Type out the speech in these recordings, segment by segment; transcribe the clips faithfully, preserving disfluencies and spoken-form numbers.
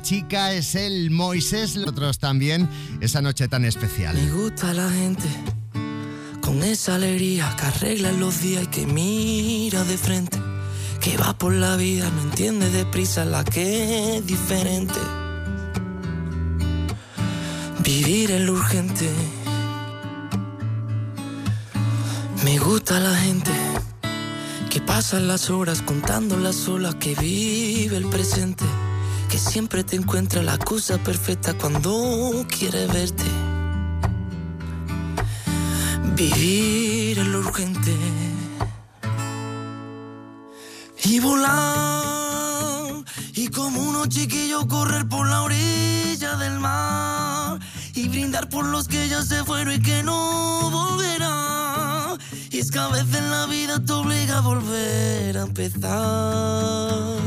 chica, es el Moisés, los otros también, esa noche tan especial. Me gusta la gente con esa alegría que arregla los días y que mira de frente, que va por la vida, no entiende deprisa la que es diferente. Vivir es lo urgente. Me gusta la gente que pasa las horas contando las olas, que vive el presente, que siempre te encuentra la excusa perfecta cuando quiere verte. Vivir es lo urgente. Y volar, y como unos chiquillos correr por la orilla del mar, y brindar por los que ya se fueron y que no volverán. Y es que a veces la vida te obliga a volver a empezar.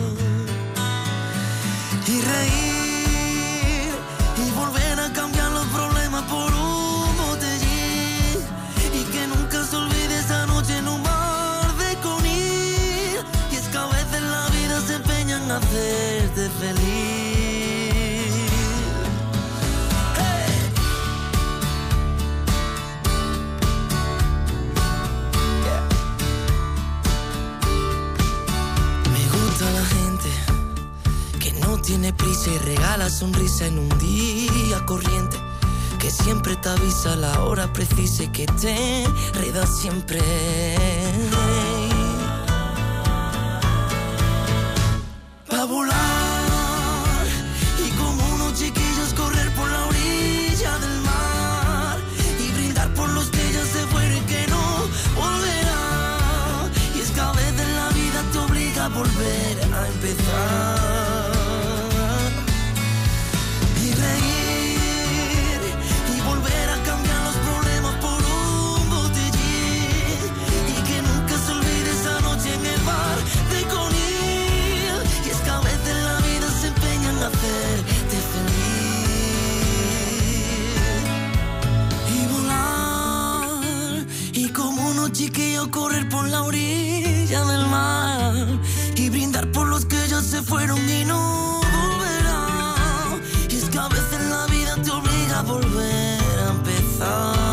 Y reír, y volver a cambiar los problemas por un botellín, y que nunca se olvide esa noche en un bar de Conil. Y es que a veces la vida se empeña en hacerte feliz. Tiene prisa y regala sonrisa en un día corriente, que siempre te avisa a la hora precisa y que te reda siempre. Pa' volar, y como unos chiquillos correr por la orilla del mar, y brindar por los que ya se fueron y que no volverán. Y es que a veces la vida te obliga a volver a empezar. Hacerte feliz. Y volar, y como unos chiquillos correr por la orilla del mar, y brindar por los que ya se fueron y no volverán. Y es que a veces la vida te obliga a volver a empezar.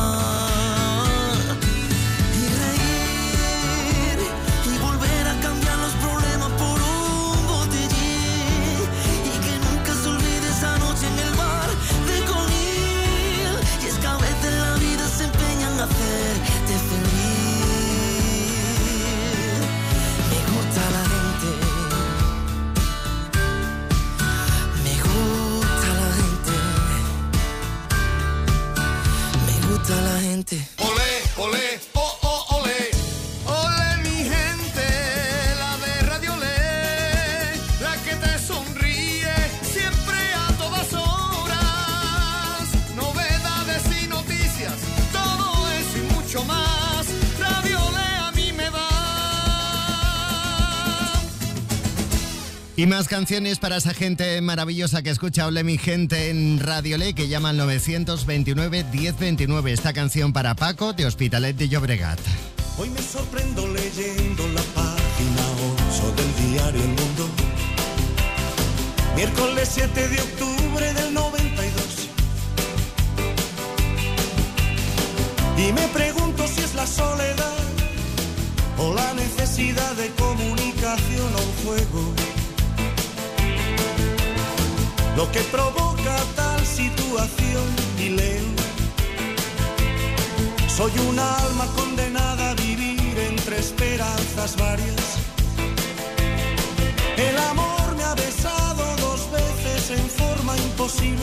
Hacerte feliz. Me gusta la gente, me gusta la gente, me gusta la gente. Olé, olé, oh, oh, olé, olé mi gente, la de Radio Olé, la que te sonríe siempre a todas horas, novedades y noticias, mucho más, Radio Olé a mí me va. Y más canciones para esa gente maravillosa que escucha Olé mi gente en Radio Olé, que llama al nueve dos nueve, diez veintinueve. Esta canción para Paco de Hospitalet de Llobregat. Hoy me sorprendo leyendo la página ocho del diario El Mundo. Miércoles siete de octubre del noventa y dos. Y me pregunto si es la soledad o la necesidad de comunicación o un juego lo que provoca tal situación. Y leo: soy una alma condenada a vivir entre esperanzas varias. El amor me ha besado dos veces en forma imposible.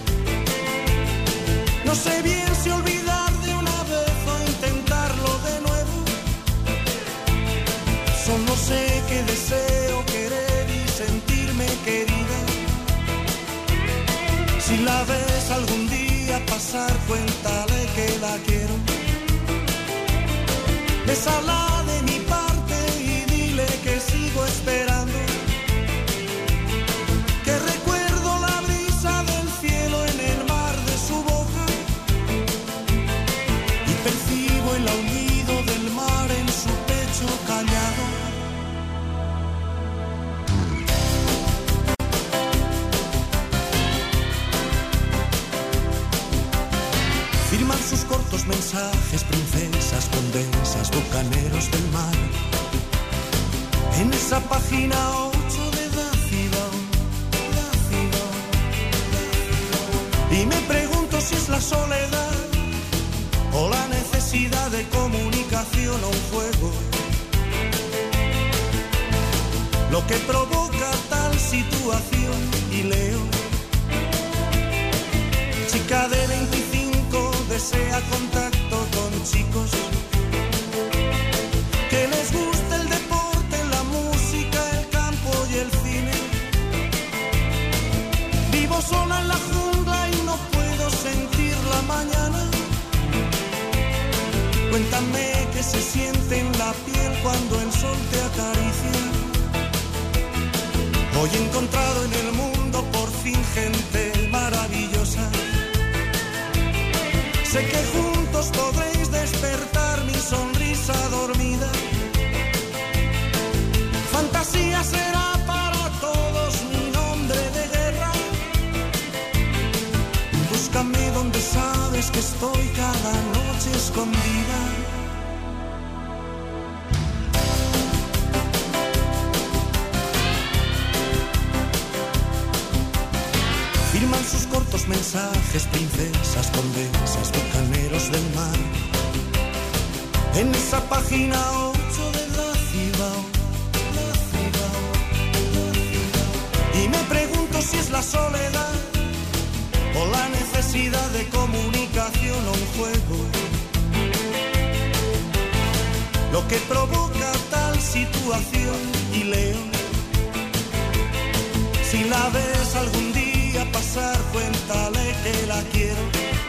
No sé bien si olvidar de una vez o intentarlo de nuevo. Solo sé que deseo querer y sentirme querida. Si la ves algún día pasar, cuéntale que la quiero. Bésala de mi parte y dile que sigo esperando. Que recuerdo la brisa del cielo en el mar de su boca. Y percibo el aullido del mar en su pecho callado. mensajes, princesas, condesas, bucaneros del mar. En esa página ocho de Dácilo, Dácilo, Dácilo. Y me pregunto si es la soledad o la necesidad de comunicación o un juego lo que provoca tal situación. Y leo: chica de veinticinco desea contacto con chicos que les gusta el deporte, la música, el campo y el cine. Vivo sola en la jungla y no puedo sentir la mañana. Cuéntame qué se siente en la piel cuando el sol te acaricia. Hoy he encontrado en el mundo por fin gente maravillosa. Sé que juntos podréis despertar mi sonrisa dormida. Fantasía será para todos mi nombre de guerra. Búscame donde sabes que estoy cada noche escondida. Firman sus cortos mensajes, princesas, condesas, bucaneros del mar. En esa página ocho de la ciudad, la ciudad, la ciudad. Y me pregunto si es la soledad o la necesidad de comunicación o un juego lo que provoca tal situación. Y leo: si la ves algún día pasar, cuéntale que la quiero.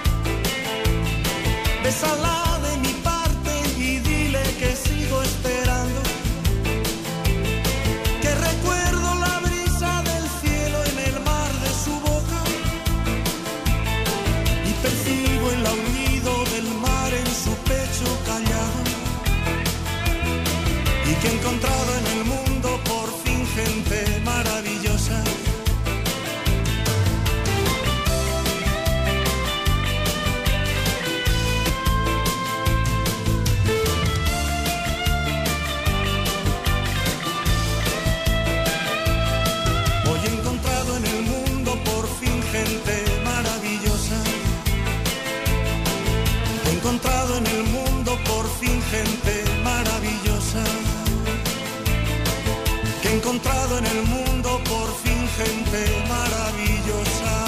Bésala de mi parte y dile que sigo esperando. Que recuerdo la brisa del cielo en el mar de su boca y percibo el aullido del mar en su pecho callado. Y que he encontrado en el mundo por fin gente maravillosa. Encontrado en el mundo por fin gente maravillosa. Que he encontrado en el mundo por fin gente maravillosa.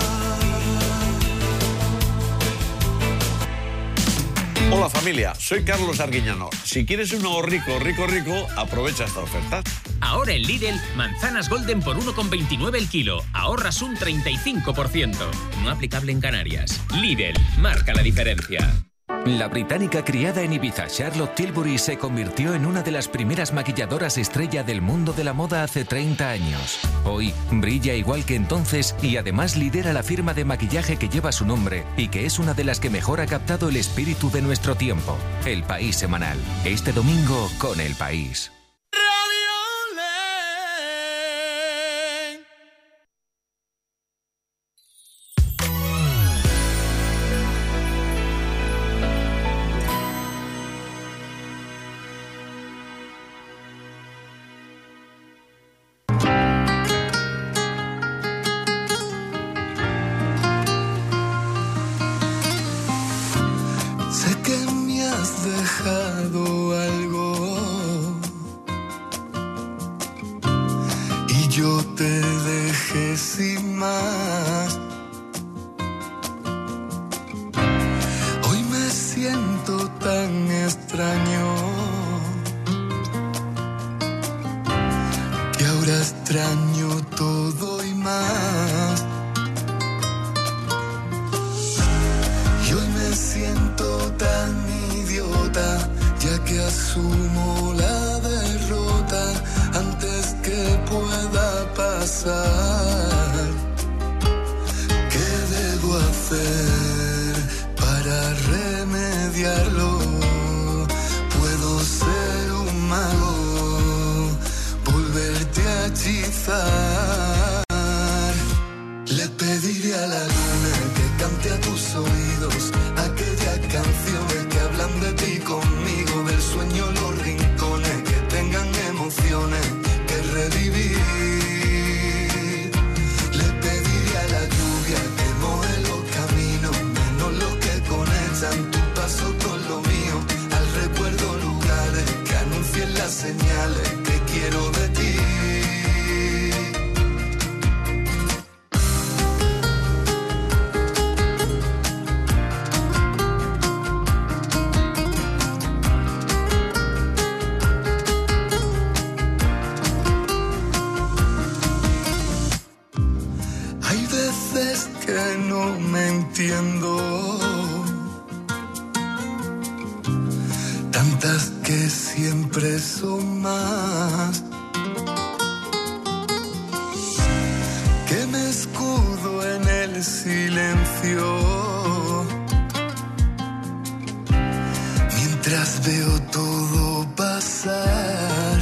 Hola familia, soy Carlos Arguiñano. Si quieres un nuevo rico, rico, rico, aprovecha esta oferta. Ahora en Lidl, manzanas Golden por uno con veintinueve el kilo. Ahorras un treinta y cinco por ciento. No aplicable en Canarias. Lidl, marca la diferencia. La británica criada en Ibiza, Charlotte Tilbury, se convirtió en una de las primeras maquilladoras estrella del mundo de la moda hace treinta años. Hoy brilla igual que entonces y además lidera la firma de maquillaje que lleva su nombre y que es una de las que mejor ha captado el espíritu de nuestro tiempo. El País Semanal. Este domingo con El País. Le pediré a la luna que cante a tus oídos aquella canción no me entiendo. Tantas que siempre son más, que me escudo en el silencio mientras veo todo pasar.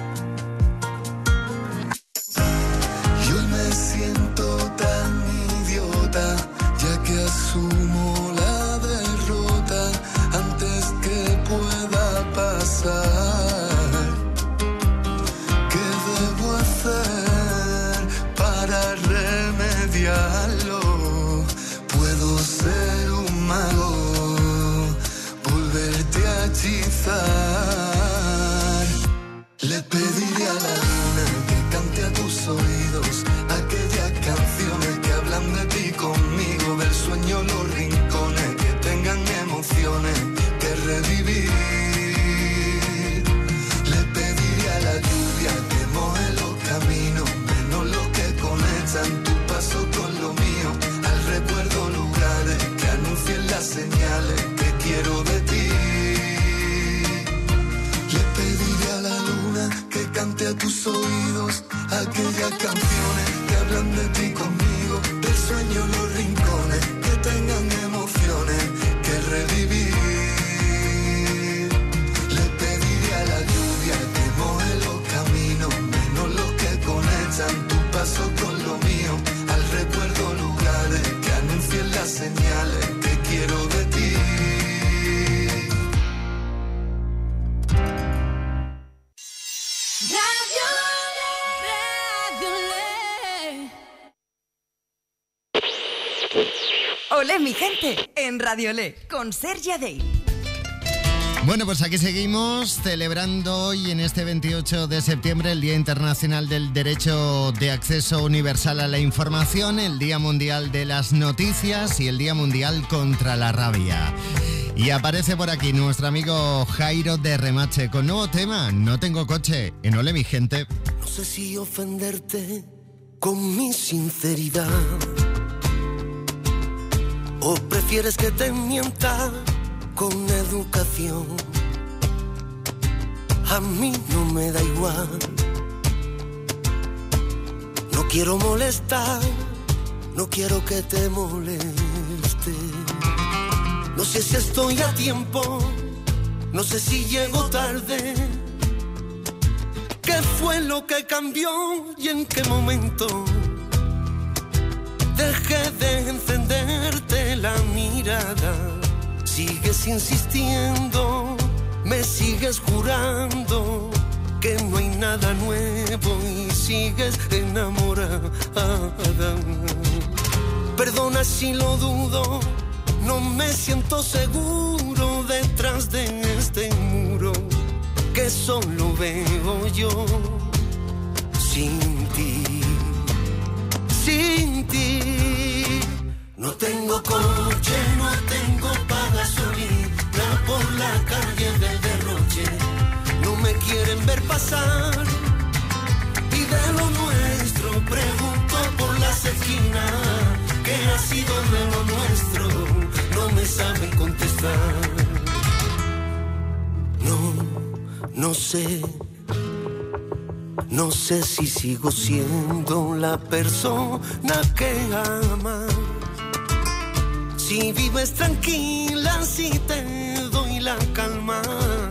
Y hoy me siento tan idiota, ya que asumo la derrota antes que pueda pasar. ¿Qué debo hacer para remediarlo? Puedo ser un mago, volverte a hechizar. Le pediré a la luna que cante a tus oídos aquellas canciones que hablan de ti conmigo, del sueño los rincones que tengan emociones que revivir. Le pediré a la lluvia que moje los caminos, menos los que conectan tu paso con lo mío, al recuerdo lugares que anuncien las señales que quiero de ti. Le pediré a la luna que cante a tus oídos aquellas canciones que hablan de ti conmigo, del sueño los rincones que tengan emociones que revivir. Le pediré a la lluvia que moje los caminos, menos los que conectan tu paso con lo mío, al recuerdo lugares que anuncien las señales que quiero de ti. Olé, mi gente, en Radio Olé, con Sergia Day. Bueno, pues aquí seguimos celebrando hoy, en este veintiocho de septiembre, el Día Internacional del Derecho de Acceso Universal a la Información, el Día Mundial de las Noticias y el Día Mundial contra la Rabia. Y aparece por aquí nuestro amigo Jairo de Remache con nuevo tema, No tengo coche, en Olé, mi gente. No sé si ofenderte con mi sinceridad, ¿o prefieres que te mienta con educación? A mí no me da igual. No quiero molestar, no quiero que te moleste. No sé si estoy a tiempo, no sé si llego tarde. ¿Qué fue lo que cambió y en qué momento? Dejé de encenderte la mirada. Sigues insistiendo, me sigues jurando que no hay nada nuevo y sigues enamorada. Perdona si lo dudo, no me siento seguro detrás de este muro que solo veo yo sin ti. Sin ti. No tengo coche, no tengo pa' gasolina por la calle del derroche. No me quieren ver pasar y de lo nuestro pregunto por las esquinas. ¿Qué ha sido de lo nuestro? No me saben contestar. No, no sé. No sé si sigo siendo la persona que amas. Si vives tranquila, si te doy la calma.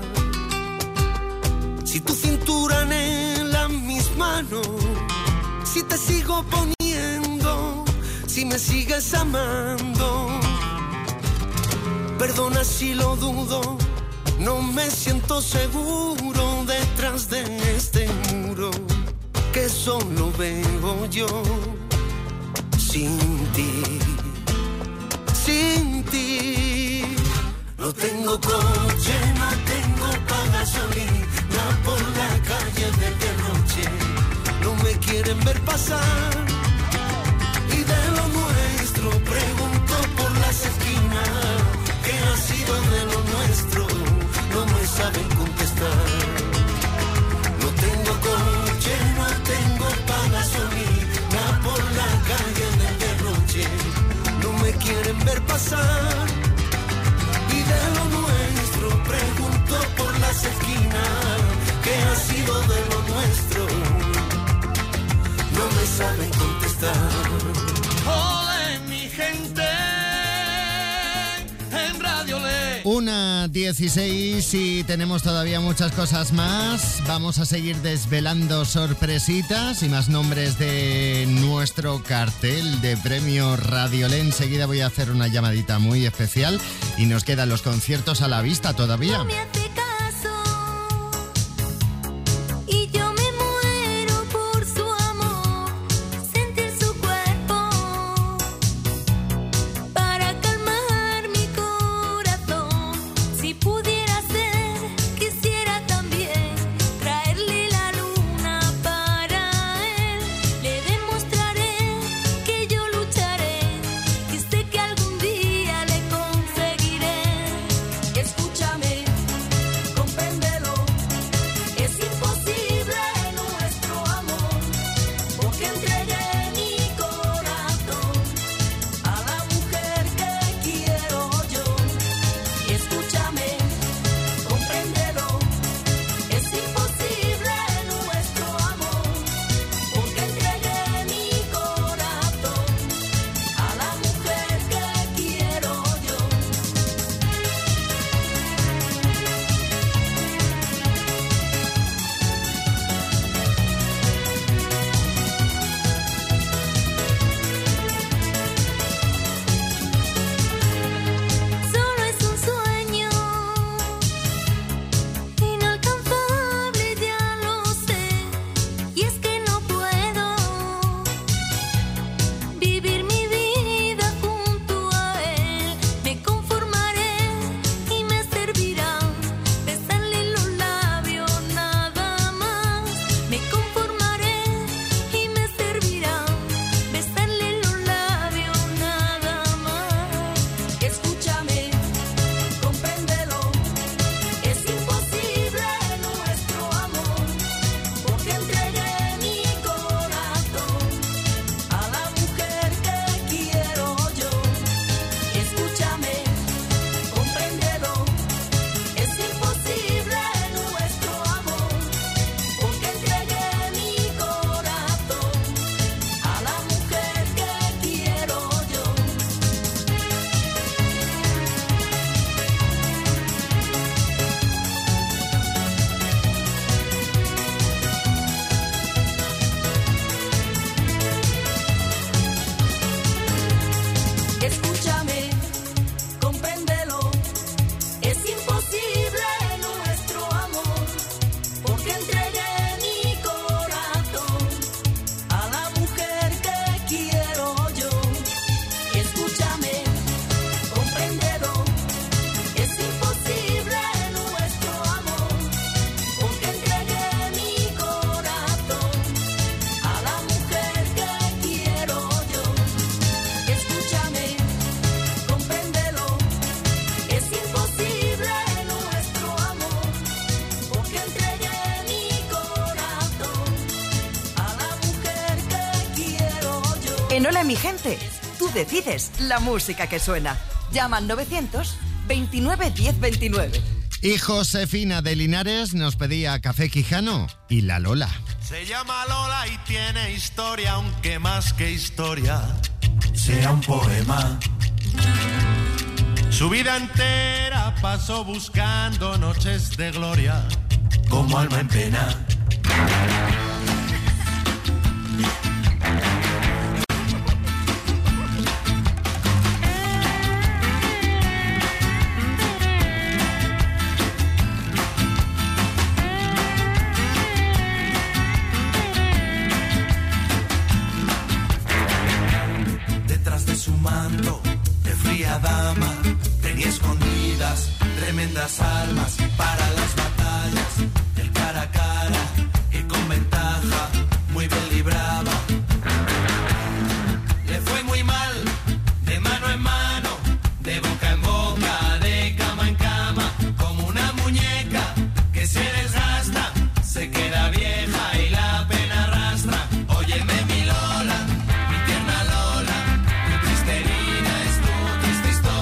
Si tu cintura anhela mis manos. Si te sigo poniendo. Si me sigues amando. Perdona si lo dudo. No me siento seguro detrás de este muro que solo veo yo sin ti, sin ti. No tengo coche, no tengo pa' gasolina por la calle del derroche. No me quieren ver pasar y de lo nuestro pregunto por las esquinas. ¿Qué ha sido de lo nuestro? No me saben contestar. No tengo coche, no tengo pa' gasolina por la calle del derroche. No me pasar. Y de lo nuestro pregunto por las esquinas, ¿qué ha sido de lo nuestro? No me saben contestar. Ole mi gente en Radio Le. Una dieciséis y tenemos todavía muchas cosas más. Vamos a seguir desvelando sorpresitas y más nombres de nuestro cartel de premio Radio Le. Enseguida voy a hacer una llamadita muy especial y nos quedan los conciertos a la vista todavía. No me hace caso y yo me muero por su amor, sentir su cuerpo para calmar mi corazón. Si pudiera ser, quisiera también traerle la luna para él. Le demostraré que yo lucharé, que sé que algún día le conseguiré. Escúchame, compréndelo, es imposible nuestro amor, porque entregué mi corazón a la mujer que quiero yo. Escúchame, compréndelo, es imposible nuestro amor, porque entregué mi corazón a la mujer que quiero yo. Solo es un sueño inalcanzable, ya lo sé, y es que no puedo vivir mi vida junto a él. Me conformaré y me servirá besarle los labios nada más. Me conformaré y me servirá besarle los labios nada más. Escúchame, compréndelo, es imposible nuestro amor, porque entregué mi corazón a la mujer que quiero yo. Escúchame, compréndelo, es imposible nuestro amor, porque entregué mi corazón a la mujer que quiero yo. Escúchame, compréndelo, es imposible nuestro amor, porque entregué mi corazón a la mujer que quiero yo. Escúchame, compréndelo, es imposible nuestro amor, porque entregué mi corazón a la mujer que quiero yo. Escúchame, compréndelo, es imposible nuestro amor, porque entregué mi corazón a la mujer que quiero yo. En Hola mi gente, tú decides la música que suena. Llama al novecientos veintinueve diez veintinueve. Y Josefina de Linares nos pedía Café Quijano y La Lola. Se llama Lola y tiene historia, aunque más que historia sea un poema. Su vida entera pasó buscando noches de gloria, como alma en pena. Detrás de su manto de fría dama tenía escondidas tremendas armas para las batallas del cara a cara, que con ventaja muy bien libraba. Le fue muy mal, de mano en mano, de boca en boca, de cama en cama, como una muñeca que se desgasta, se queda vieja y la pena arrastra. Óyeme mi Lola, mi tierna Lola, tu triste herida es tu triste historia.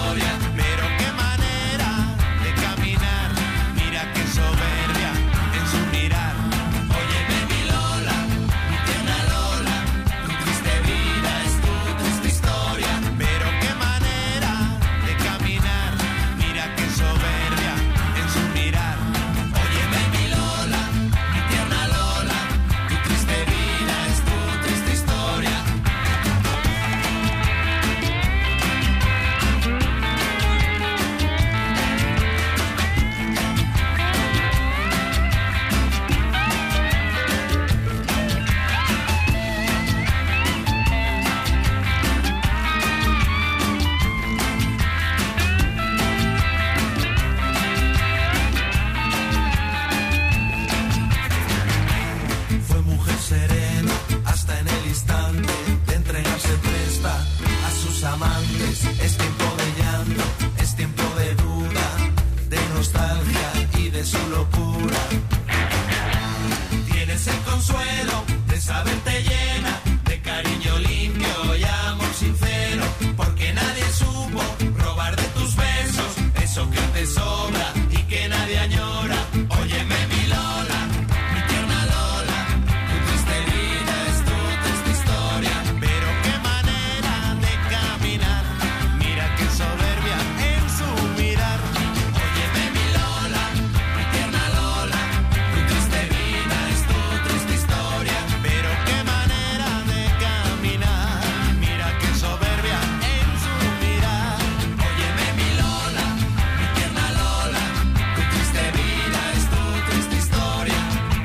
costa a sus amantes. Es tiempo de llanto, es tiempo de duda, de nostalgia y de su locura. Tienes el consuelo de saberte llena de cariño limpio y amor sincero, porque nadie supo robar de tus besos eso que te sobra y que nadie añora. Óyeme mi Lola, mi tierna Lola, tu triste vida es tu triste historia, pero qué manera de caminar, mira qué soberbia en su mirar. Óyeme mi Lola, mi tierna Lola, tu triste vida es tu triste historia, pero qué manera de caminar, mira qué soberbia en su mirar. Óyeme mi Lola, mi tierna Lola, tu triste vida es tu triste historia.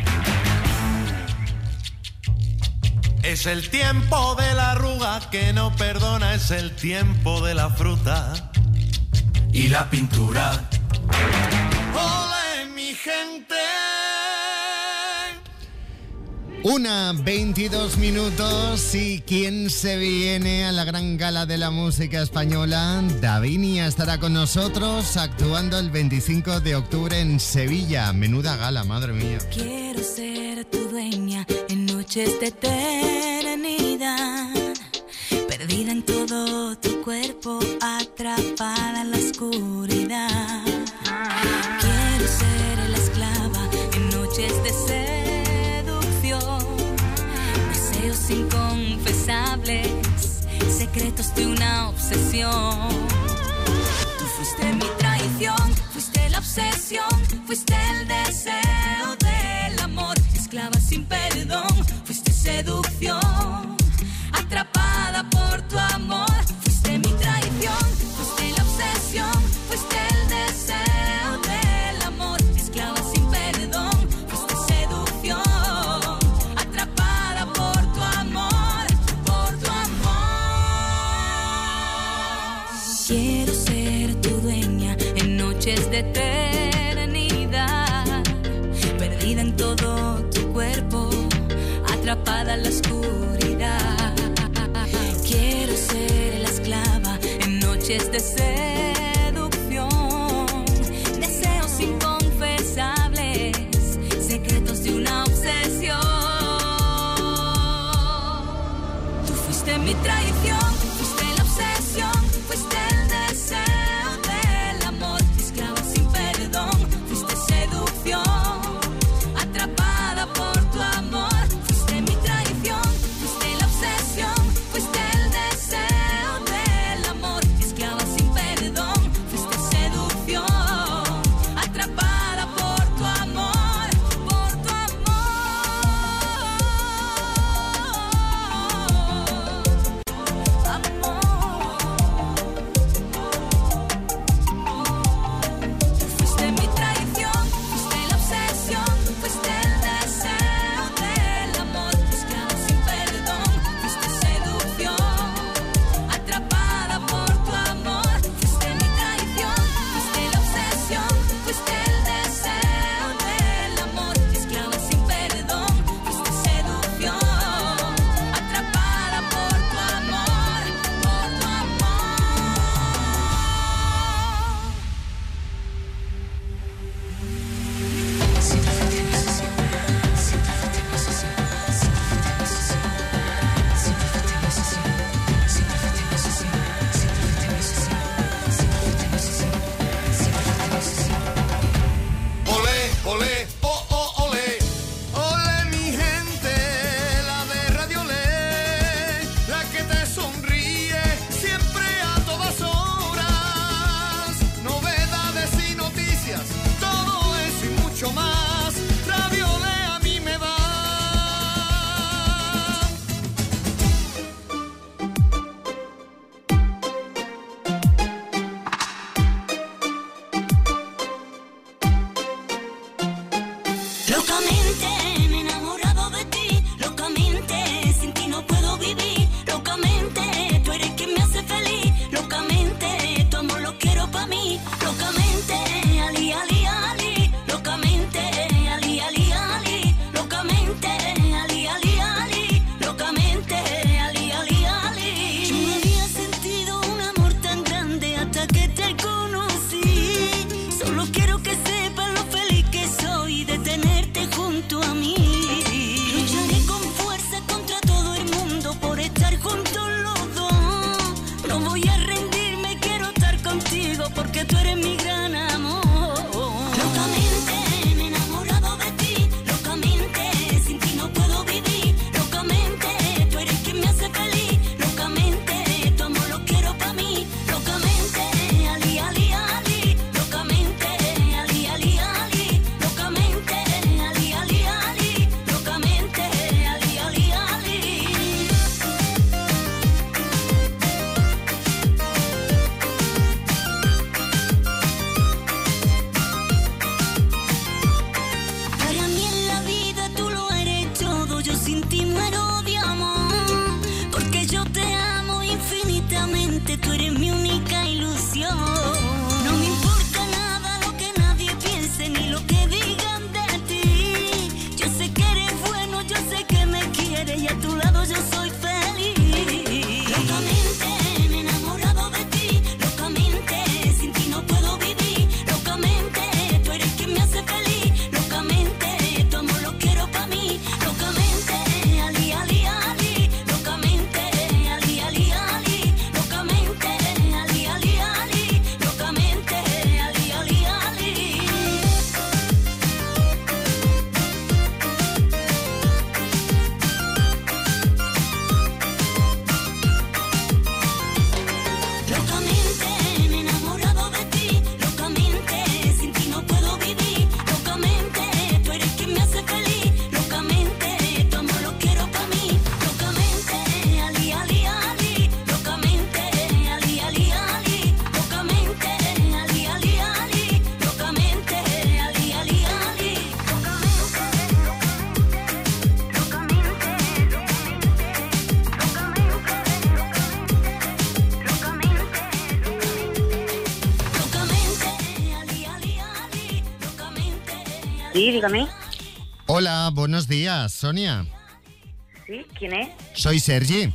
Es el tiempo de la arruga que no perdona, es el tiempo de la fruta y la pintura. ¡Ole, mi gente! Una veintidós minutos y ¿quién se viene a la gran gala de la música española? Davinia estará con nosotros actuando el veinticinco de octubre en Sevilla. Menuda gala, madre mía. Quiero ser tu dueña en noches de eternidad, perdida en todo tu cuerpo, atrapada en la oscuridad. Quiero ser la esclava en noches de seducción, deseos inconfesables, secretos de una obsesión. Tú fuiste mi traición, fuiste la obsesión, fuiste el deseo del amor, esclava sin perdón, fuiste seducción, atrapada por tu amor. Fuiste mi traición, fuiste la obsesión, fuiste el deseo del amor, esclava sin perdón, fuiste seducción, atrapada por tu amor, por tu amor. Quiero ser tu dueña en noches de eternidad, perdida en todo tu cuerpo, atrapada en la oscuridad. Quiero ser la esclava en noches de seducción, deseos inconfesables, secretos de una obsesión. Tú fuiste mi traición, fuiste la obsesión, fuiste el deseo del amor, esclava sin perdón, fuiste seducción, atrapada por tu amor. Fuiste mi traición, fuiste la obsesión, fuiste el deseo del amor, esclava sin perdón, fuiste seducción, atrapada por tu amor, por tu amor, amor. No voy a rendirme, quiero estar contigo porque tú eres mi gran amor. Locamente me he enamorado de ti, locamente sin ti no puedo vivir, locamente tú eres quien me hace feliz, locamente tu amor lo quiero pa' mí, locamente ali, ali, ali, locamente ali, ali, ali, locamente ali, ali, ali, locamente ali, ali, ali. Para mí en la vida tú lo eres todo, yo sin ti muero de amor, porque yo te amo infinitamente, tú eres mi única ilusión. No me importa nada lo que nadie piense ni lo que digan de ti, yo sé que eres bueno, yo sé que me quieres y a tu lado yo soy feliz. Locamente me he enamorado de ti, locamente sin ti no puedo vivir, locamente tú eres quien me hace feliz, locamente tu amor lo quiero pa' mí, locamente ali, ali, ali, locamente ali, ali, ali, locamente ali, ali, ali, locamente ali, ali, ali. Locamente me he enamorado de ti, locamente sin ti no puedo vivir, locamente tú eres quien me hace feliz, locamente tu amor lo quiero pa' mí, locamente ali, ali, ali, locamente ali, ali, ali, locamente ali, ali, ali, locamente ali, ali, ali, Sí, dígame. Hola, buenos días, Sonia. Sí, ¿quién es? Soy Sergi.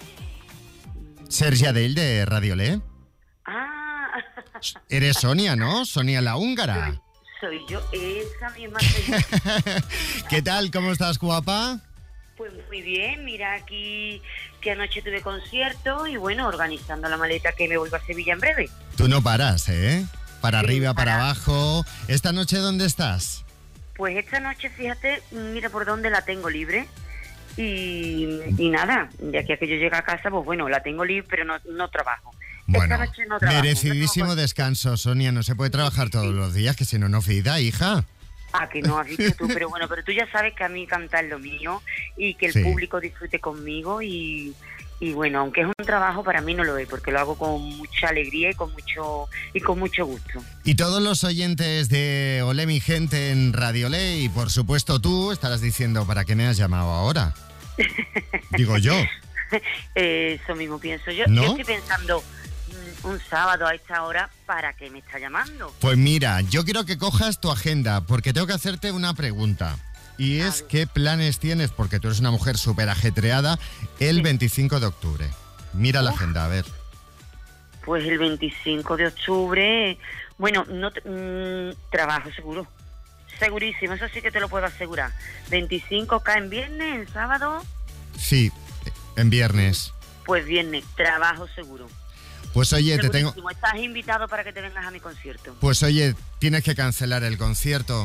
Sergi Adell de Radiolé. Ah, Eres Sonia, ¿no? Sonia la húngara. soy yo, esa misma soy yo. ¿Qué tal? ¿Cómo estás, guapa? Pues muy bien, mira aquí que anoche tuve concierto y bueno, organizando la maleta que me vuelvo a Sevilla en breve. Tú no paras, ¿eh? Para Sí, arriba, para para- abajo. ¿Esta noche dónde estás? Pues esta noche, fíjate, mira por dónde la tengo libre. Y, y nada, ya que aquello llega a casa, pues bueno, la tengo libre, pero no, no trabajo. Bueno, esta noche no trabajo. merecidísimo descanso, Sonia. No se puede trabajar todos los días, que si no, no fida, hija. Ah, que no has dicho tú, pero bueno, pero tú ya sabes que a mí cantar es lo mío y que el Sí. público disfrute conmigo y, y bueno, aunque es un trabajo, para mí no lo es, porque lo hago con mucha alegría y con mucho y con mucho gusto. Y todos los oyentes de Olé mi gente en Radiolé, y por supuesto tú, estarás diciendo, ¿para qué me has llamado ahora? Digo yo. Eh, eso mismo pienso yo. ¿No? Yo estoy pensando mm, un sábado a esta hora, ¿para qué me está llamando? Pues mira, yo quiero que cojas tu agenda, porque tengo que hacerte una pregunta. Y es, ¿qué planes tienes? Porque tú eres una mujer súper ajetreada el veinticinco de octubre. Mira la agenda, a ver. Pues el veinticinco de octubre, bueno, no te- mm, trabajo seguro. Segurísimo, eso sí que te lo puedo asegurar. veinticinco cae en viernes, en sábado, Sí, en viernes. pues viernes, trabajo seguro. Pues oye, te tengo... Segurísimo, estás invitado para que te vengas a mi concierto. Pues oye, tienes que cancelar el concierto.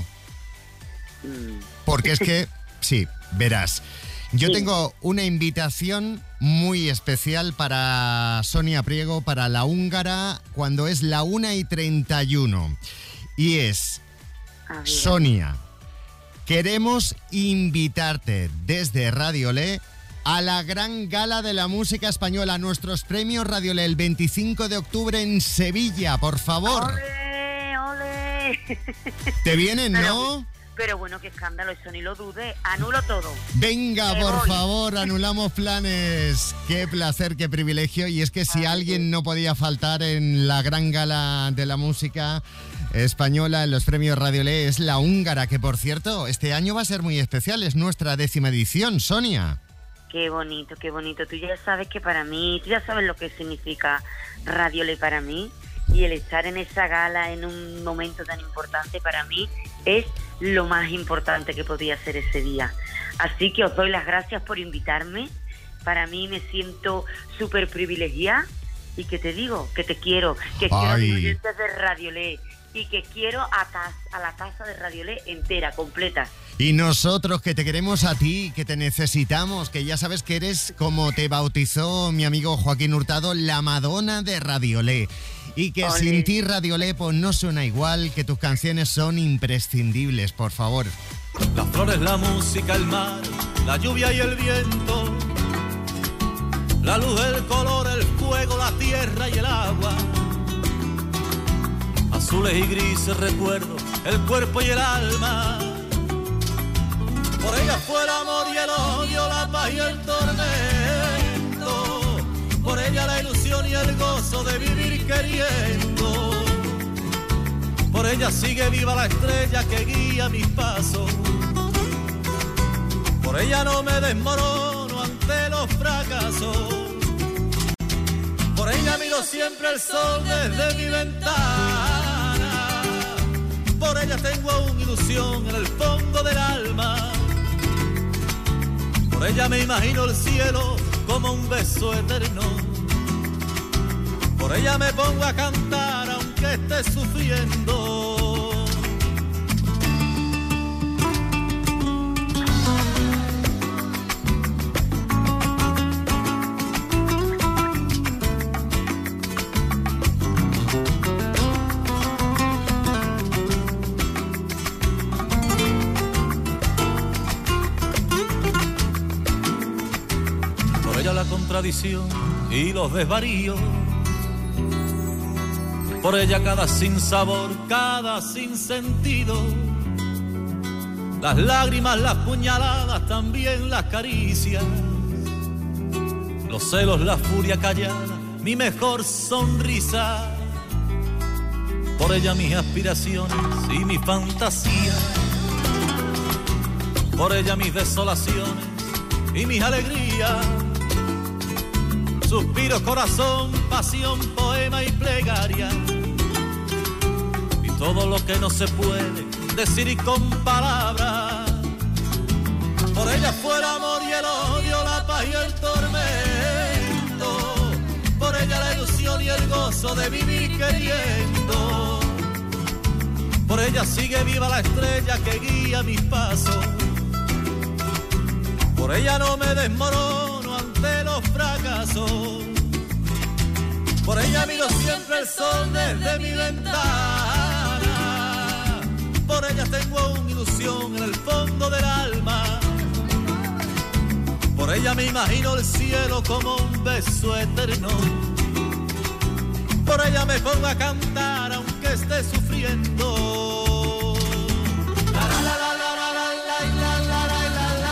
Mm. Porque es que, sí, verás. Yo Sí. tengo una invitación muy especial para Sonia Priego, para la húngara, cuando es la una y treinta y uno. Y es, A ver. Sonia, queremos invitarte desde Radiolé a la gran gala de la música española, nuestros premios Radiolé el veinticinco de octubre en Sevilla, por favor. ¡Ole, ole! ¿Te vienen, Pero- no? Pero bueno, qué escándalo, eso ni lo dude. Anulo todo. Venga, Me por voy. favor, anulamos planes. Qué placer, qué privilegio. Y es que si alguien no podía faltar en la gran gala de la música española, en los premios Radiolé, es la húngara, que por cierto, este año va a ser muy especial. Es nuestra décima edición, Sonia. Qué bonito, qué bonito. Tú ya sabes que para mí, tú ya sabes lo que significa Radiolé para mí. Y el estar en esa gala en un momento tan importante para mí es lo más importante que podía ser ese día. Así que os doy las gracias por invitarme. Para mí me siento súper privilegiada y que te digo que te quiero, que Ay. quiero a mis oyentes de Radiolé y que quiero a, cas- a la casa de Radiolé entera, completa. Y nosotros que te queremos a ti, que te necesitamos, que ya sabes que eres, como te bautizó mi amigo Joaquín Hurtado, la Madonna de Radiolé. Y que Olé. sin ti Radiolé pues no suena igual, que tus canciones son imprescindibles, por favor. Las flores, la música, el mar, la lluvia y el viento, la luz, el color, el fuego, la tierra y el agua, azules y grises recuerdos, el cuerpo y el alma. Por ella fue el amor y el odio, la paz y el tormento. Por ella la ilusión y el gozo de vivir queriendo. Por ella sigue viva la estrella que guía mis pasos. Por ella no me desmorono ante los fracasos. Por ella miro siempre el sol desde mi ventana. Por ella tengo aún ilusión en el fondo del alma. Por ella me imagino el cielo como un beso eterno. Por ella me pongo a cantar aunque esté sufriendo. Por ella la contradicción y los desvaríos. Por ella cada sinsabor, cada sinsentido. Las lágrimas, las puñaladas, también las caricias. Los celos, la furia callada, mi mejor sonrisa. Por ella mis aspiraciones y mi fantasía. Por ella mis desolaciones y mis alegrías. Suspiros, corazón, pasión, poema y plegaria. Y todo lo que no se puede decir con palabras. Por ella fue el amor y el odio, la paz y el tormento. Por ella la ilusión y el gozo de vivir queriendo. Por ella sigue viva la estrella que guía mis pasos. Por ella no me desmorono ante los fracasos. Por ella miro siempre el sol desde mi ventana. Por ella tengo aún ilusión en el fondo del alma. Por ella me imagino el cielo como un beso eterno. Por ella me pongo a cantar aunque esté sufriendo. La, la, la, la, la, la, la, la, la, la, la, la.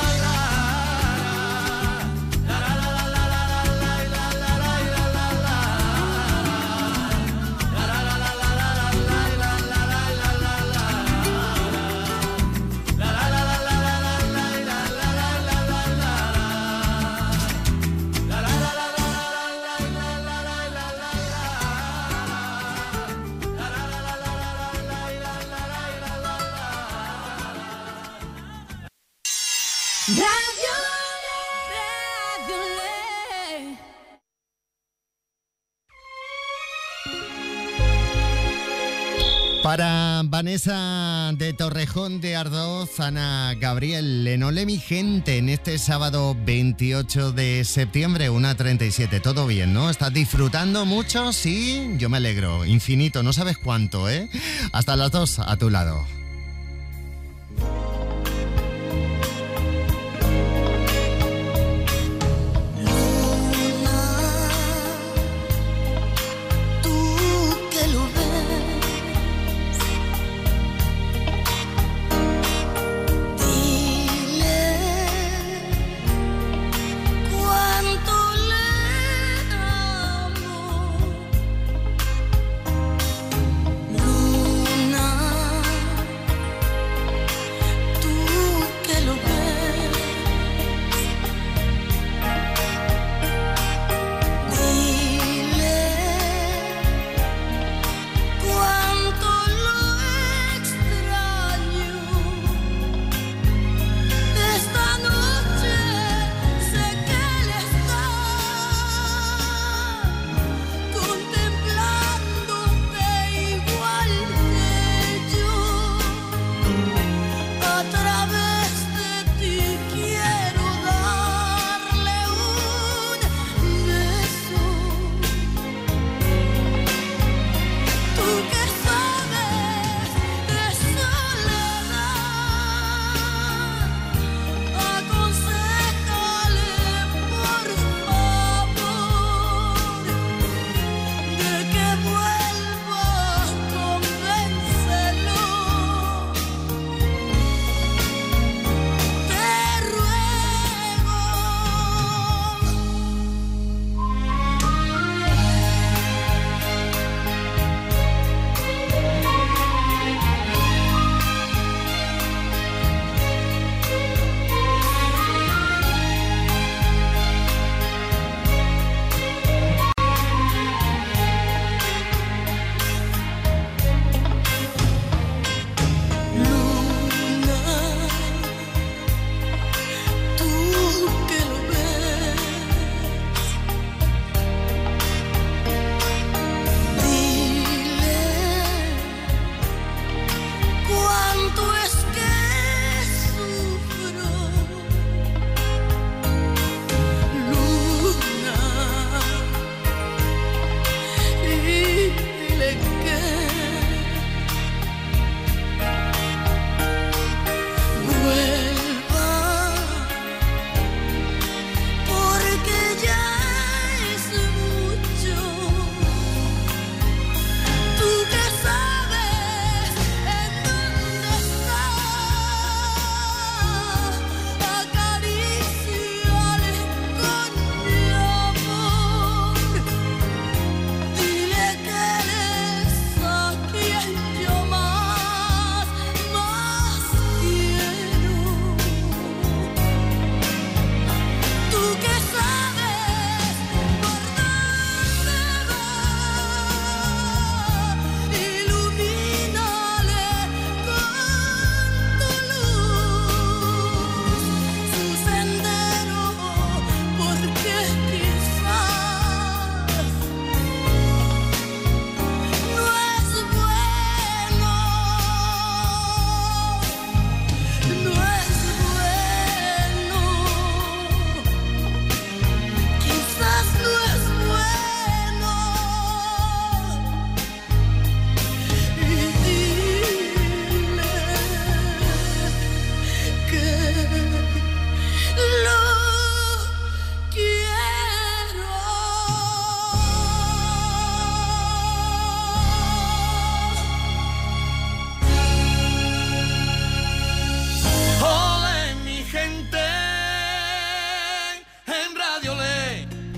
Para Vanessa de Torrejón de Ardoz, Ana Gabriel, en Olé mi gente, en este sábado veintiocho de septiembre, una treinta y siete. Todo bien, ¿no? ¿Estás disfrutando mucho? Sí, yo me alegro. Infinito, no sabes cuánto, ¿eh? Hasta las dos, a tu lado. Luna,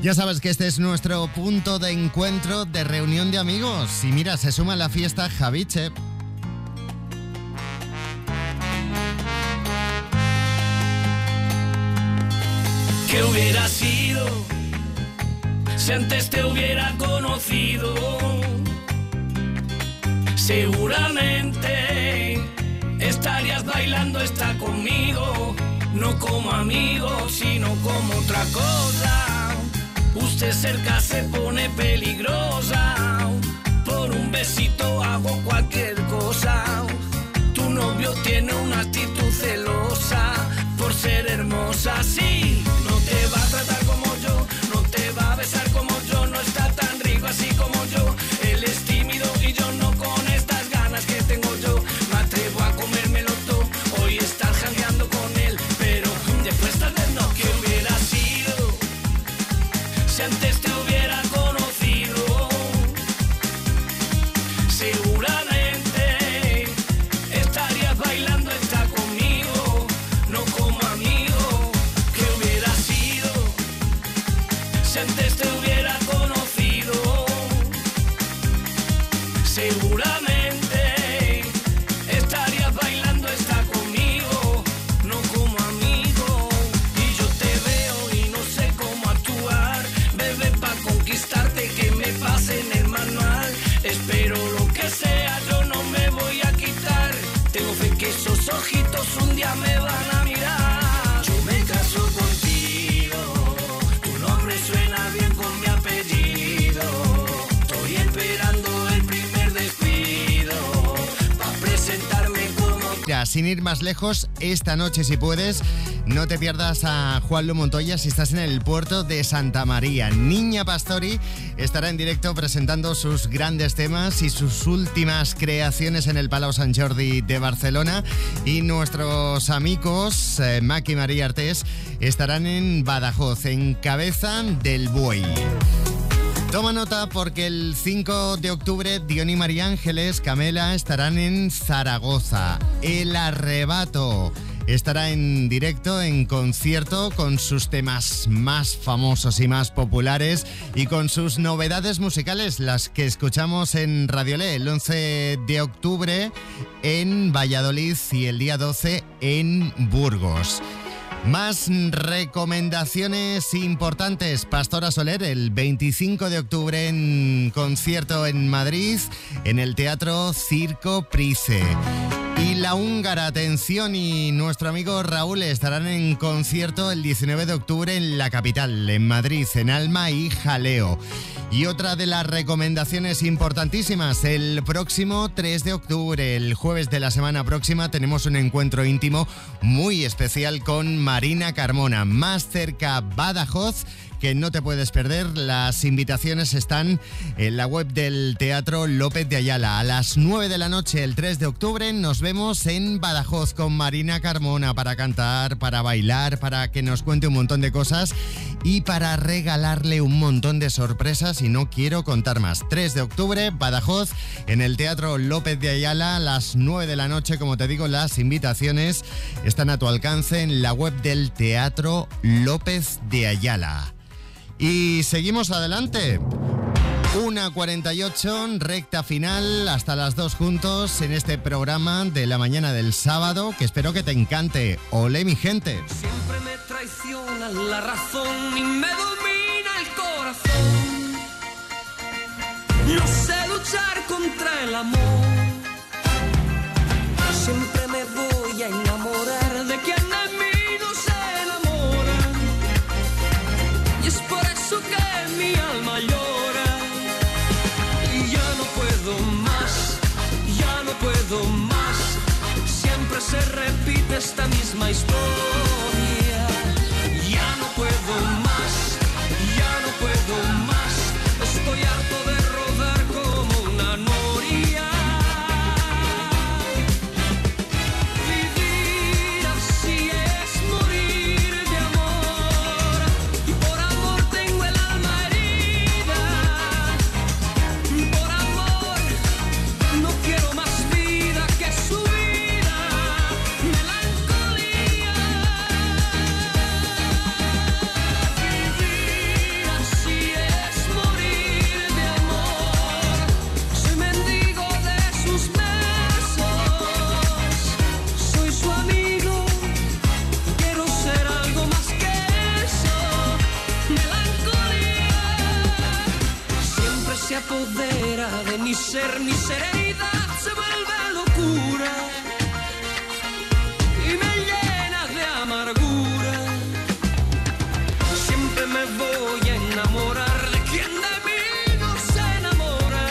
Ya sabes que este es nuestro punto de encuentro, de reunión de amigos. Y mira, se suma a la fiesta Javiche. ¿Qué hubiera sido si antes te hubiera conocido? Seguramente estarías bailando esta conmigo, no como amigo, sino como otra cosa. Usted cerca se pone peligrosa, por un besito hago cualquier cosa. Tu novio tiene una actitud celosa, por ser hermosa, sí. No te va a tratar como yo, no te va a besar como yo, no está tan rico así como yo. Él es tímido y yo no, con estas ganas que tengo yo. Me atrevo a comérmelo todo, hoy estás jangueando con él, pero después tal vez no. ¿Qué hubiera sido si antes te hubiera conocido? Seguramente estarías bailando esta conmigo, no como amigo. ¿Qué hubiera sido si antes te hubiera conocido? Seguramente estarías bailando esta conmigo, no como amigo. Y yo te veo y no sé cómo actuar, bebé, pa' conquistarte que me pase en el manual. Espero lo que sea, yo no me voy a quitar. Tengo fe que esos ojitos un día me van a mirar. Yo me caso contigo, tu nombre suena bien con mi apellido. Estoy esperando el primer despido pa' presentarme como... Mira, sin ir más lejos, esta noche si puedes, no te pierdas a Juanlu Montoya si estás en el puerto de Santa María. Niña Pastori estará en directo presentando sus grandes temas y sus últimas creaciones en el Palau Sant Jordi de Barcelona. Y nuestros amigos, eh, Mac y María Artés, estarán en Badajoz, en Cabeza del Buey. Toma nota porque el cinco de octubre Diony María Ángeles, Camela estarán en Zaragoza. El Arrebato estará en directo, en concierto, con sus temas más famosos y más populares y con sus novedades musicales, las que escuchamos en Radiolé el once de octubre en Valladolid y el día doce en Burgos. Más recomendaciones importantes. Pastora Soler el veinticinco de octubre en concierto en Madrid, en el Teatro Circo Price. Y La Húngara, atención, y nuestro amigo Raúl estarán en concierto el diecinueve de octubre en la capital, en Madrid, en Alma y Jaleo. Y otra de las recomendaciones importantísimas, el próximo tres de octubre, el jueves de la semana próxima, tenemos un encuentro íntimo muy especial con Marina Carmona, más cerca Badajoz, que no te puedes perder. Las invitaciones están en la web del Teatro López de Ayala. A las nueve de la noche, el tres de octubre, nos vemos en Badajoz con Marina Carmona para cantar, para bailar, para que nos cuente un montón de cosas y para regalarle un montón de sorpresas, y no quiero contar más. tres de octubre, Badajoz, en el Teatro López de Ayala, a las nueve de la noche. Como te digo, las invitaciones están a tu alcance en la web del Teatro López de Ayala. Y seguimos adelante. una cuarenta y ocho, recta final, hasta las dos juntos en este programa de la mañana del sábado, que espero que te encante. Olé, mi gente. Siempre me traiciona la razón y me domina el corazón. No sé luchar contra el amor. Siempre me voy a enamorar de quien de mí no se enamora. Y es por eso que mi alma llora. Y ya no puedo más, ya no puedo más. Siempre se repite esta misma historia. Ya no puedo más, ya no puedo más. Estoy harto de rodar como una noria. Vivir así es morir de amor. Y por amor tengo el alma herida. Por amor no quiero más vida que su vida. Melancolía. Vivir así se apodera de mi ser, mi serenidad se vuelve locura y me llena de amargura. Siempre me voy a enamorar de quien de mí no se enamora,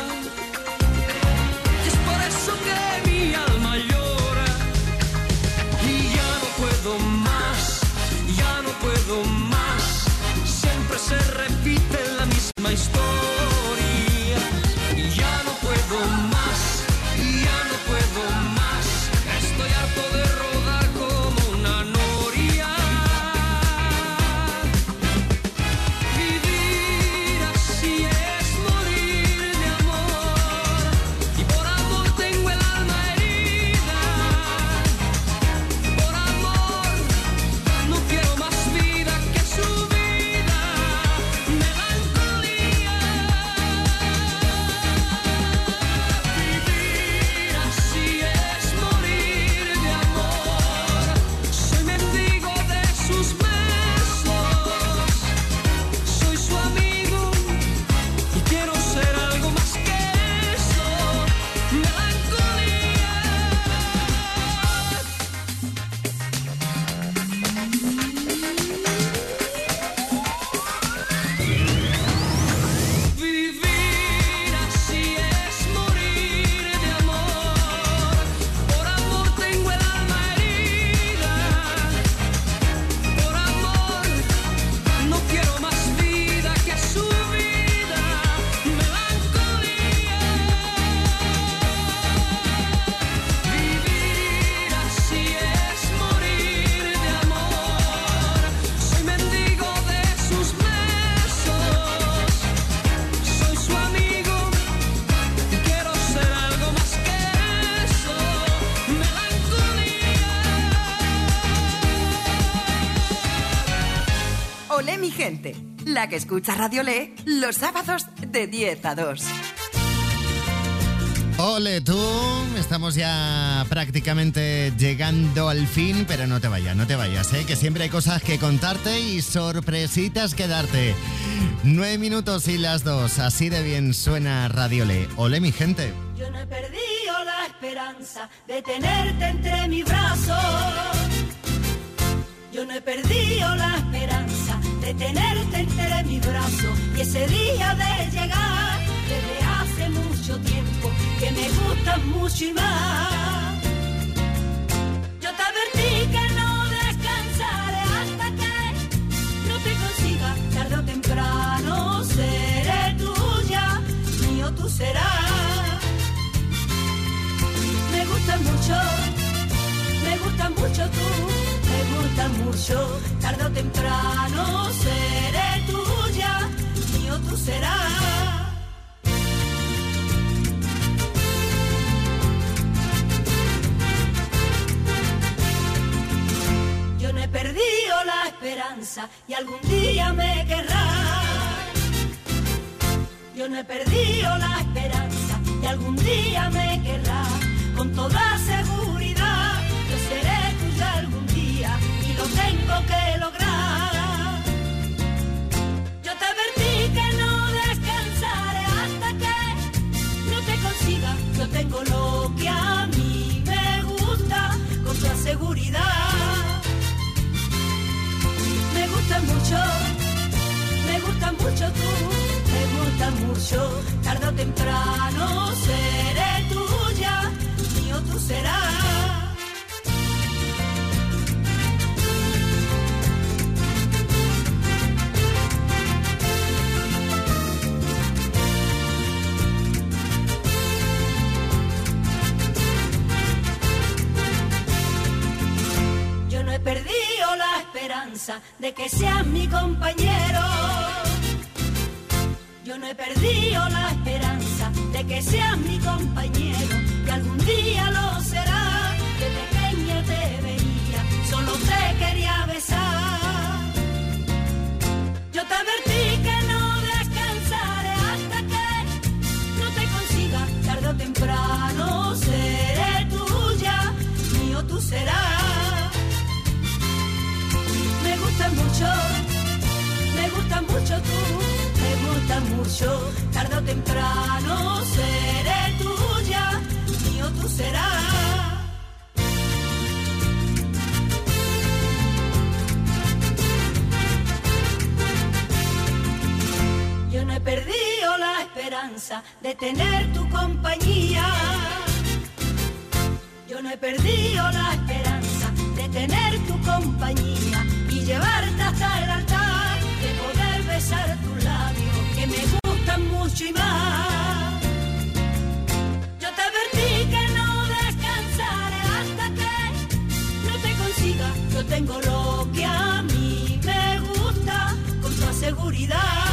y es por eso que mi alma llora y ya no puedo más, ya no puedo más. Siempre se repite la misma historia. Ya no puedo más, ya no puedo más. Estoy harto de rodar como una noria. Vivir así es morir de amor, y por amor tengo el alma herida. Por amor no quiero más vida que su vida. Melancolía. Vivir así es morir de amor. Soy mendigo de sus besos, soy su amigo y quiero ser algo más que eso. Melancolía. Vivir así es morir de amor. Por amor tengo el alma herida. Por amor no quiero más vida que su vida. Melancolía. Vivir así es morir de amor. Soy mendigo de sus besos, soy su amigo y quiero ser algo más que eso. Melancolía. Olé mi gente, la que escucha Radio Olé los sábados de diez a dos. Ole tú, estamos ya prácticamente llegando al fin, pero no te vayas, no te vayas, ¿eh? Que siempre hay cosas que contarte y sorpresitas que darte. Nueve minutos y las dos, así de bien suena Radio Olé. Ole mi gente. Yo no he perdido la esperanza de tenerte entre mis brazos. Yo no he perdido la esperanza de tenerte entre mis brazos. Y ese día de llegar, desde hace mucho tiempo, que me gustas mucho y más. Yo te advertí que no descansaré hasta que no te consiga. Tarde o temprano seré tuya, mío tú serás. Me gusta mucho, me gusta mucho tú, me gusta mucho. Tarde o temprano seré tuya, mío tú serás. Yo no he perdido la esperanza y algún día me querrás. Yo no he perdido la esperanza y algún día me querrás. Con toda seguridad yo seré tuya algún día y lo tengo que lograr. Yo te advertí que no descansaré hasta que no te consiga. Yo tengo lo que a mí me gusta con toda seguridad. Me gusta mucho, me gusta mucho tú, me gusta mucho. Tarde o temprano seré tuya, mío tú serás. Yo no he perdido la esperanza de que seas mi compañero. Yo no he perdido la esperanza de que seas mi compañero. Y algún día lo será. De pequeña te veía, solo te quería besar. Yo te advertí que no descansaré hasta que no te consiga. Tarde o temprano seré tuya, mío tú serás. Me gusta mucho, me gusta mucho tú, me gusta mucho. mucho, tarde o temprano seré tuya, mío tú serás. Yo no he perdido la esperanza de tener tu compañía. Yo no he perdido la esperanza de tener tu compañía y llevarte hasta el altar, de poder besar tus labios que me gustan mucho y más. Yo te advertí que no descansaré hasta que no te consiga. Yo tengo lo que a mí me gusta con toda seguridad.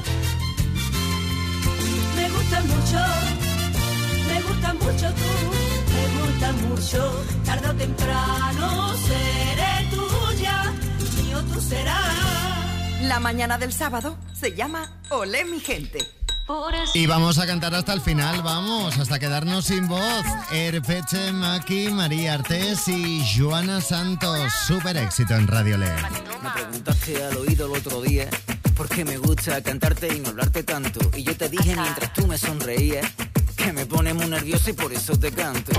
Me gusta mucho, me gusta mucho tú. Me gusta mucho, tarde o temprano seré tuya, mío tú serás. La mañana del sábado se llama Olé mi gente. Y vamos a cantar hasta el final, vamos, hasta quedarnos sin voz. Erpeche, Maki, María Artés y Joana Santos. Súper éxito en Radio Le. Me preguntaste al oído el otro día por qué me gusta cantarte y no hablarte tanto. Y yo te dije mientras tú me sonreías que me pone muy nervioso y por eso te canto.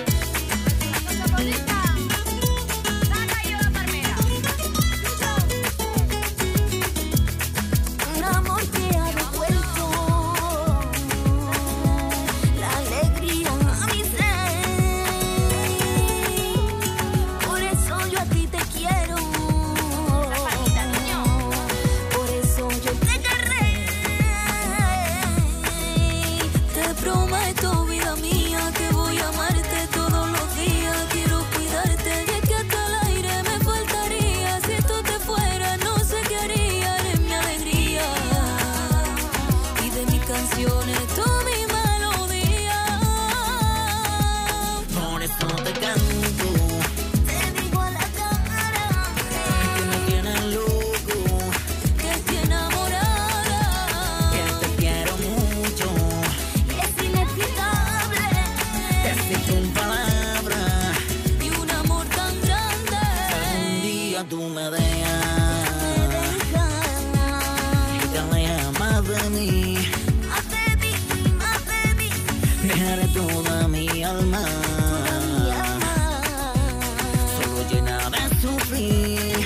Un amor que ha devuelto la alegría a mi ser. Por eso yo a ti te quiero. Por eso yo te querré. Te prometo, vida mía, que voy a amarte todos los días. Quiero cuidarte y es que hasta el aire me faltaría. Si tú te fueras no sé qué haría. Eres mi alegría y de mis canciones tú mi melodía. Por eso te canto. Te digo a la cara que me tienes loco, que estoy enamorada, que te quiero mucho. es inexplicable Decirte un palabra y un amor tan grande. un día tú me dejas y te alejas más de mí. Más de mí, más de mí, Dejaré toda mi alma solo llena de sufrir.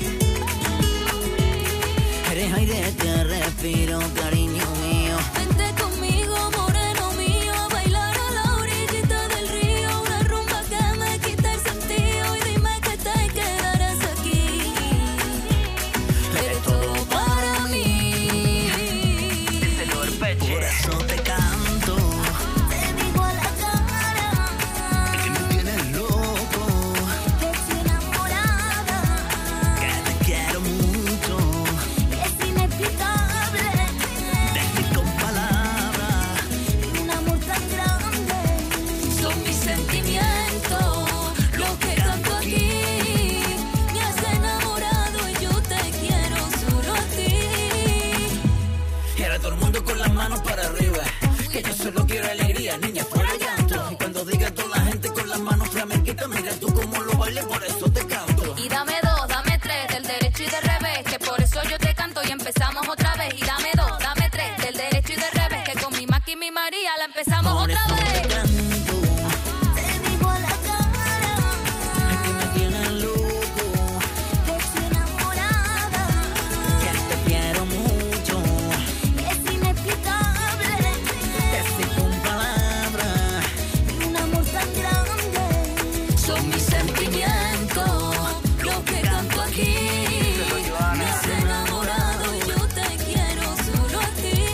Eres aire que respiro, cariño mío. vente conmigo, moreno mío, a bailar a la orillita del río. Una rumba que me quita el sentido y dime que te quedarás aquí. Eres todo para mí. Por eso te canto. Te digo a la cara Que me tienes loco, que estoy enamorada, que te quiero mucho. es inexplicable Decir con palabras y un amor tan grande. Son mis sentimientos los que canto aquí. Me has enamorado y yo te quiero solo a ti. y ahora todo el mundo con las manos para arriba. Que yo solo quiero alegría, niña, fuera llanto. Y cuando diga toda la gente con las manos flamenquitas, mira tú cómo lo bailes, por eso te canto. Y dame dos, dame tres, del derecho y del revés, que por eso yo te canto y empezamos otra vez. Y dame dos, dame tres, del derecho y del revés, que con mi Maki y mi María la empezamos Por otra eso te vez. canto. Te digo a la cara Que me tienes loco, que estoy enamorada, que te quiero mucho. es inexplicable Decir con palabras y un amor tan grande. Son mis sentimientos los que canto aquí. Me has enamorado y yo te quiero solo a ti.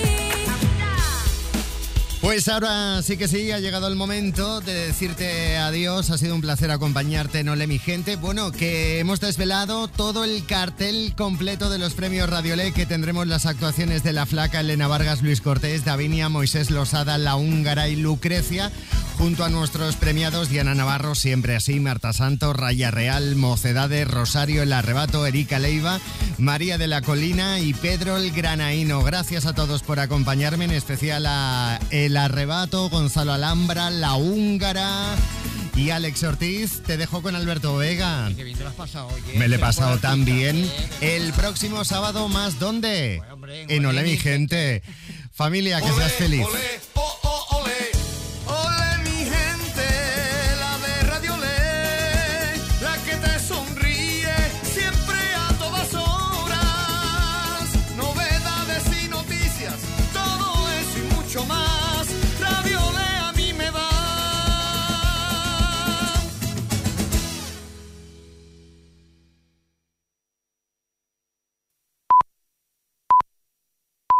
Pues ahora sí que sí, ha llegado el momento de decirte adiós. Ha sido un placer acompañarte en Olé mi gente. Bueno, que hemos desvelado todo el cartel completo de los premios Radio Le, que tendremos las actuaciones de La Flaca, Elena Vargas, Luis Cortés, Davinia, Moisés Losada, La Húngara y Lucrecia, junto a nuestros premiados Diana Navarro, Siempre Así, Marta Santos, Raya Real, Mocedades, Rosario El Arrebato, Erika Leiva, María de la Colina y Pedro el Granaíno. Gracias a todos por acompañarme, en especial a El Arrebato, Gonzalo Alhambra, La Húngara y Alex Ortiz. Te dejo con Alberto Vega. Qué bien te lo has pasado, oye. Me lo he Pero pasado por tan artista, bien. ¿eh? El próximo sábado más, ¿dónde? Bueno, en Ole mi gente. Familia, que seas feliz.